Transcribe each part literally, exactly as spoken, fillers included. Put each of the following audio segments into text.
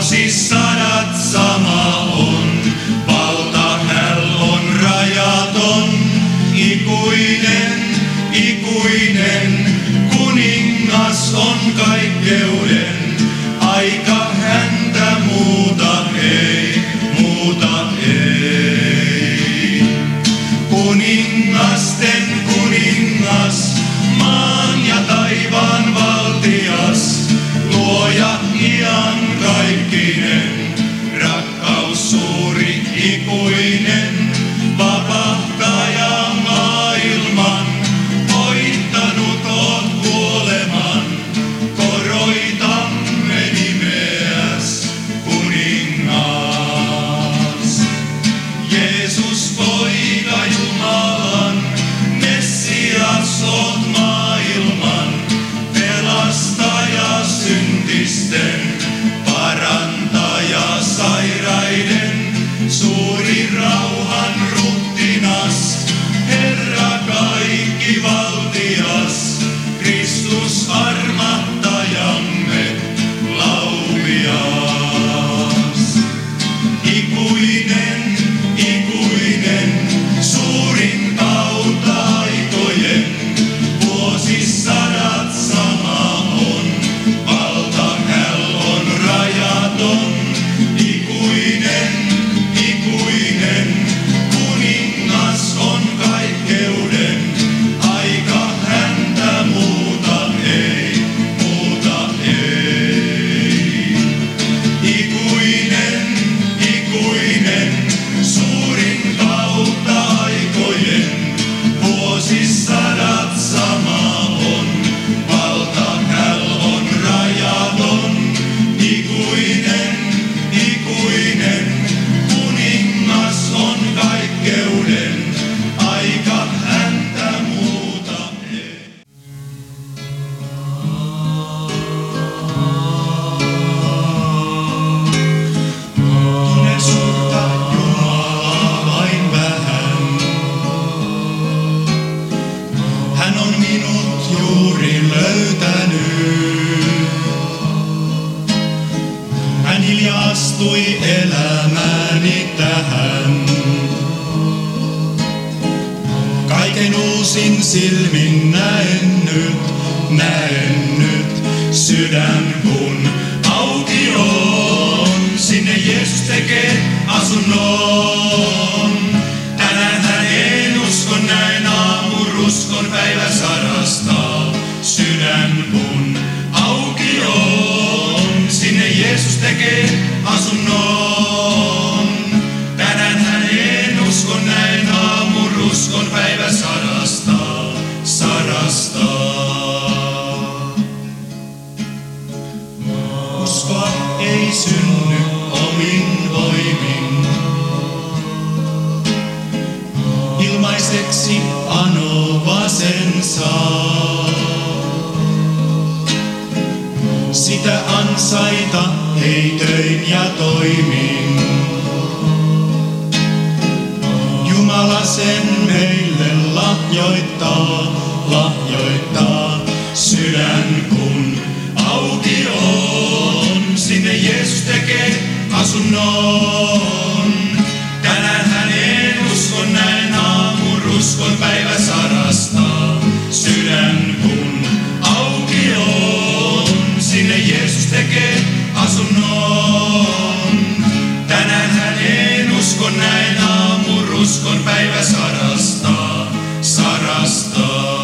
Vuosisadat sama on, valta häl on rajaton, ikuinen, ikuinen, kuningas on kaikkeuden, aika häntä muuta ei, muuta ei. Kuningasten kuningas, maan ja taivaan valtias, luoja iankaikkinen, rakkaus suuri ikuinen, vapahtaja maailman, voittanut oot kuoleman, koroitamme nimeäs, kuningas. Jeesus poika Jumalan, Messias oot maailman, pelastaja syntisten, parantaja sairaiden, suuri rauhan ruttinas, Herra kaikki valtias, Kristus armahtajamme, laupias. Ikuinen, ikuinen, suurin kautta aikojen, vuosisadat sama on, valta häl on rajaton, ikuinen, ikuinen, kuningas on kaikkeuden, aika häntä muuta ei, muuta ei. Ikuinen, ikuinen, suurin kautta aikojen, vuosisadat sama on, valta häl on rajaton, ikuinen, ikuinen, kuningas on kaikkeuden, aika häntä muuta ei. Tunnen suurta Jumalaa vain vähän. Hän on minut juuri löytänyt. Hän hiljaastui elämääni tähän. Kaiken uusin silmin näen nyt, näen nyt, sydän kun auki on. Sinne Jeesus tekee asunnon. Tänään häneen uskon, näin aamuruskon päivä sarastaa. Sydän kun auki on. Sinne Jeesus tekee asunnon. Tänään häneen uskon, näin aamuruskon päivä sarastaa, sarastaa. Uskoa ei synny omin voimin. Ilmaiseksi anova sen saa. Sitä ansaita ei töin ja toimin. Jumala sen meille lahjoittaa, lahjoittaa. Sydän kun auki on, sinne Jeesus tekee asunnon. Tänään häneen uskon, näin aamuruskon päivä sarastaa. Sydän kun auki on, sinne Jeesus tekee asunnon. Tänään häneen uskon, näin aamuruskon päivä sarastaa, sarastaa.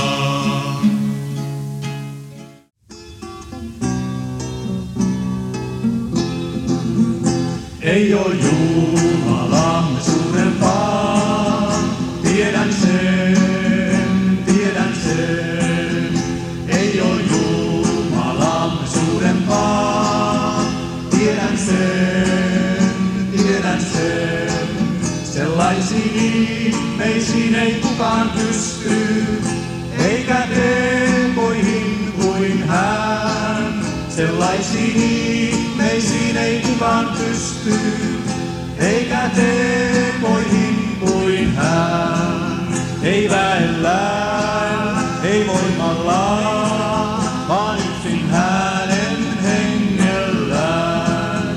Ei oo Jumalamme suurempaa, tiedän sen, tiedän sen. Ei oo Jumalamme suurempaa, tiedän sen, tiedän sen. Sellaisiin ihmeisiin ei kukaan pysty, eikä tekoihin kuin hän. Sellaisiin ihmeisiin ei kukaan pysty, eikä tekoihin kuin hän. Ei väellään, ei voimallaan, vaan yksin hänen hengellään.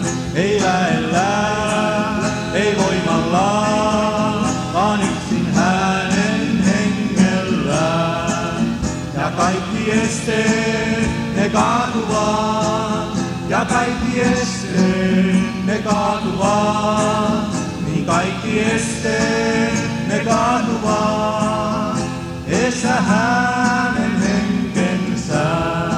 kaikki esteet, ne kaatuvat, niin kaikki esteet, ne kaatuvat, esä hänen henkensä.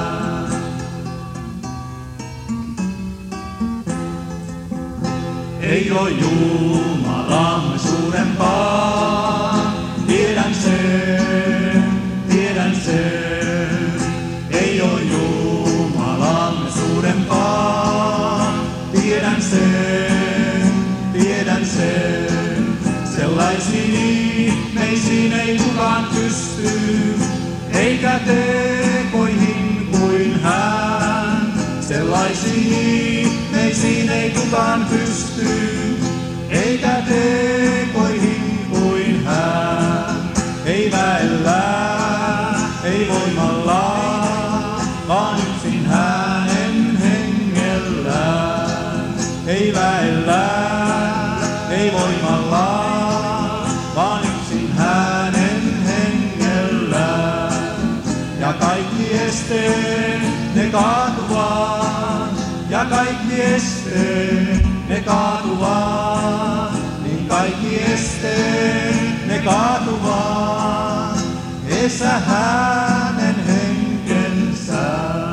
Ei oo Jumalamme suurempaa, tiedän sen, tiedän sen. Ei oo Jumalamme suurempaa, tiedän sen, tiedän sen. Sellaisiin ihmeisiin ei kukaan pysty, eikä tekoihin kuin hän. Sellaisiin ihmeisiin ei kukaan pysty, eikä tekoihin kuin hän. Ei väellä, ei voimalla, vaan yksin hänen hengellään. Ei väellä, ei voimalla, vaan yksin hänen hengellään. Ja kaikki esteet, ne kaatuvat, ja kaikki esteet, ne kaatuvat, niin kaikki esteet, ne kaatuvat, esä hänen henkensä.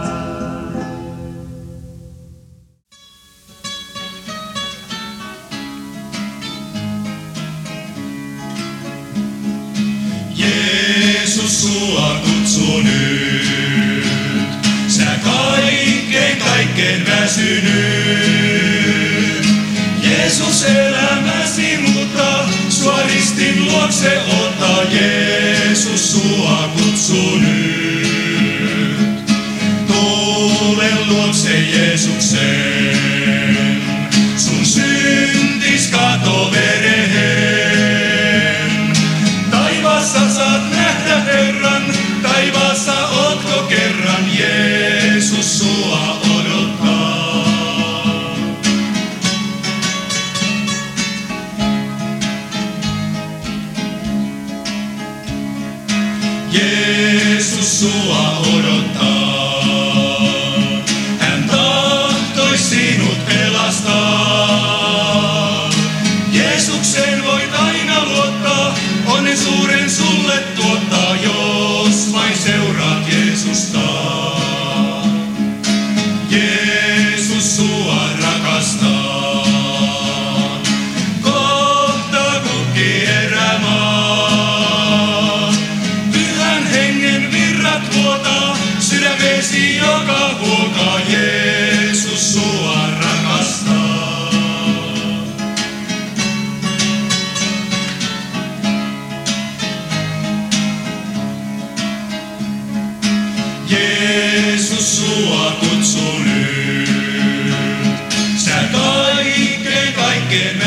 Jeesus, sua kutsuu nyt, sä kaikkein kaikkein väsynyt. Jeesus elämäsi mutta sua ristin luokse ota, Jeesus sua kutsuu nyt. Tule luokse Jeesuksen, sun syntis kato verehen. Taivaassa saat nähdä Herran, taivaassa ootko kerran, Jeesus sua odottaa. Jeesus sua odottaa, hän tahtois sinut pelastaa. Jeesukseen voit aina luottaa, onnen suuren sulle tuottaa, jos vain seuraat Jeesusta. Jeesus sua rakastaa, kohta kukki erämaa. Pyhän hengen virrat vuotaa, sydämesi joka huokaa, Jeesus sua rakastaa. Jeesus sua kutsuu nyt, sä kaikkein kaikkein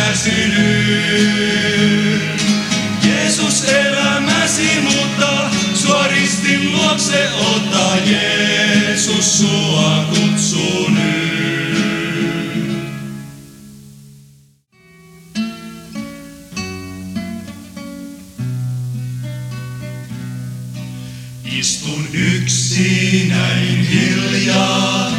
väsynyt. Jeesus elämäsi muuttaa, sua ristin luokse ottaa, Jeesus sua kutsuu nyt. Istun yksinäin hiljaa,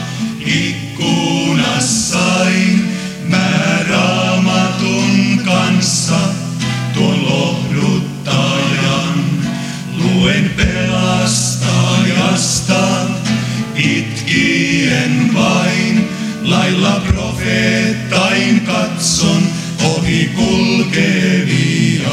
ikkunassain mä Raamatun kanssa tuon lohduttajan. Luen pelastajasta itkien vain, lailla profeettain katson ohi kulkevia.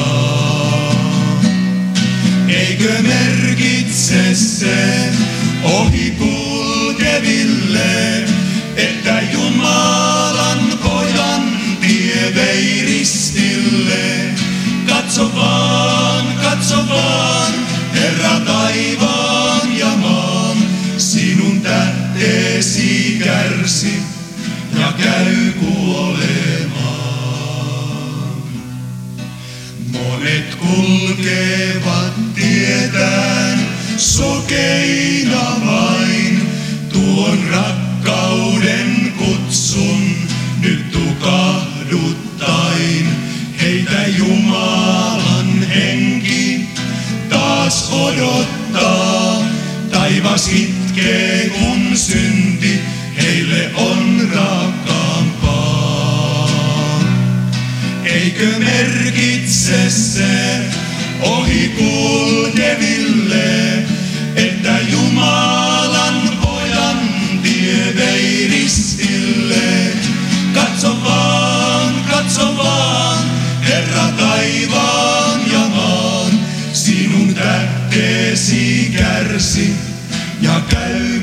Eikö merkitse se ohi kulkeville, että Jumalan pojan tie vei ristille? Katso vaan, katso vaan, Herra taivaan ja maan, sinun tähteesi kärsi ja käy kuolemaan. Monet kulkevat tietään sokeina vain, tuon rakkauden kutsun nyt tukahduttain. Heitä Jumalan henki taas odottaa, taivas itkee kun synti heille on rakkaus. Eikö merkitse se ohi kulkeville, että Jumalan pojan tie vei ristille? Katso vaan, katso vaan, Herra taivaan ja maan, sinun tähteesi kärsi ja käy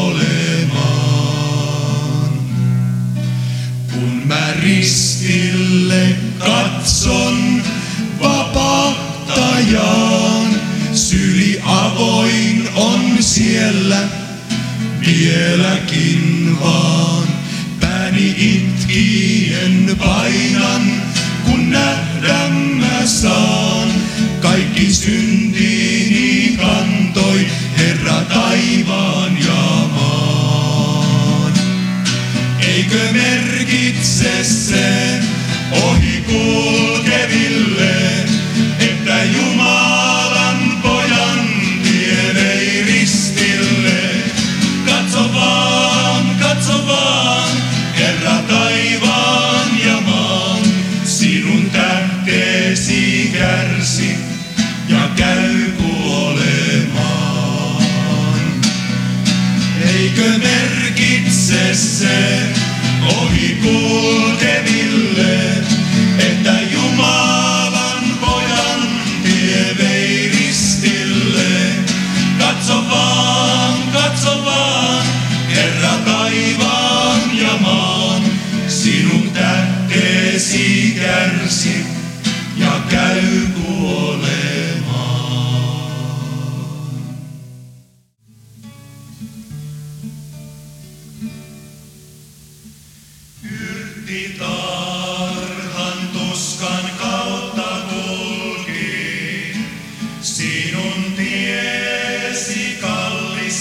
kuolemaan. Kun mä ristille katson vapahtajaan, syli avoin on siellä vieläkin vaan. Pääni itkien painan, kun nähdä mä saan. Kaikki syntini kantoi Herra taivaan ja maan. Eikö merkitse se ohi kulkeville, että Jumalan pojan tie vei ristille? Katso vaan, katso vaan, Herra taivaan ja maan, sinun tähteesi kärsi ja käy kuolemaan. Eikö merkitse se ohi kulkeville, että Jumalan pojan tie vei ristille? Katso vaan, katso vaan, Herra taivaan ja maan, sinun tähteesi kärsi ja käy kuolemaan. Yrttitarhan tuskan kautta kulki, sinun tiesi kallis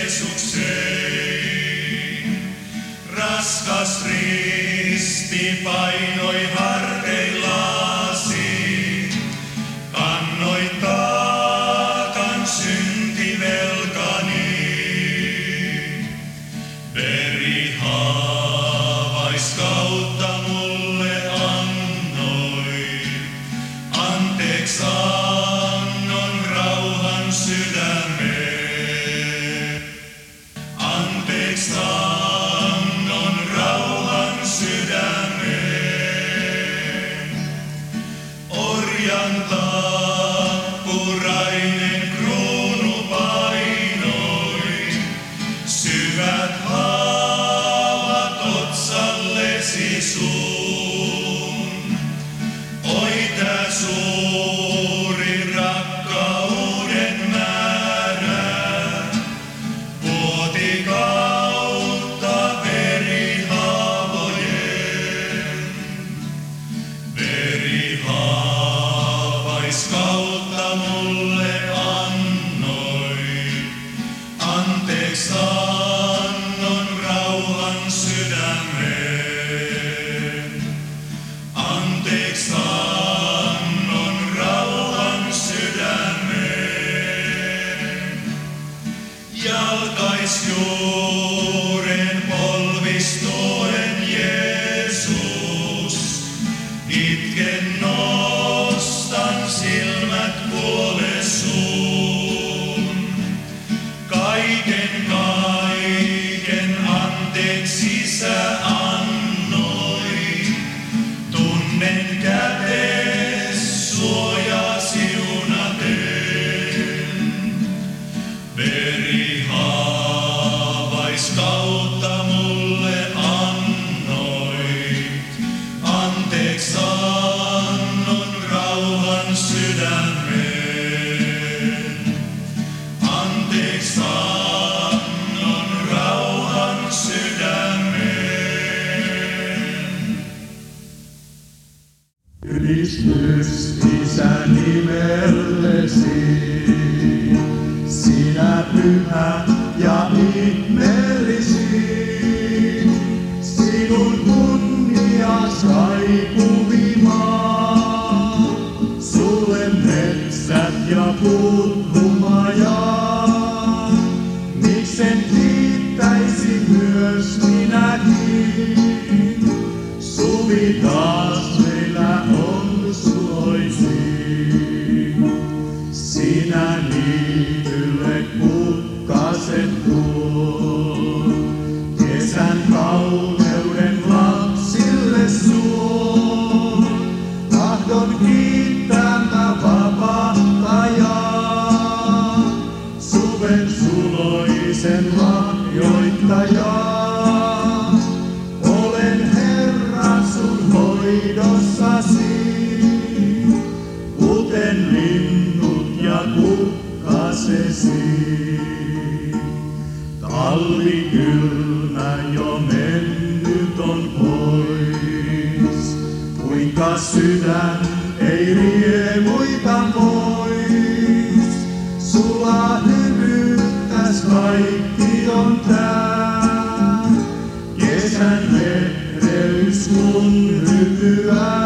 Jeesukseen. Raskas risti painoi harteillasi, kannoit taakan syntivelkani. Verihaavais kautta mulle annoit, anteeksi annon rauhan sydämeen. Anteeksi annon rauhan sydämeen. Orjan tappurainen kruunu painoi, syvät haavat otsallesi sun. Oi tää suuri rakkauden määrä, vuoti kautta verihaavojen. Verihaavais kautta mulle annoit, anteeksi annon rauhan sydämeen. Anteeksi annon rauhan sydämeen. Jalkaisjuuren polvistoen Jeesus, itken nostan silmät puoles sun. Kaiken kaiken anteeksi sä annoit, tunnen kätes suoja siunaten. Verihaavais kautta mulle annoit, anteeksi annon rauhan sydämeen. Anteeksi annon rauhan sydämeen. Ylistys Isän nimellesi, sinä pyhä ja ihmeellisi, sinun kunnias kaikuvi maa, sulle metsät ja puut humajaa. Miksen kiittäisi myös minäkin, suvi taas meillä on. suloisiin. Sinä niitylle kukkaset tuo, kesän kauneuden lapsille suo. Tahdon kiittää mä vapahtajaa, suven suloisen lahjoittajaa. Olen Herra sun hoidossasi, kuten linnut ja kukkasesi. Talvi kylmä jo mennyt on pois, kuinka sydän ei riemuita pois. Sulla hymyttäs kaikki on tää, kesän lehreys kun hypyää.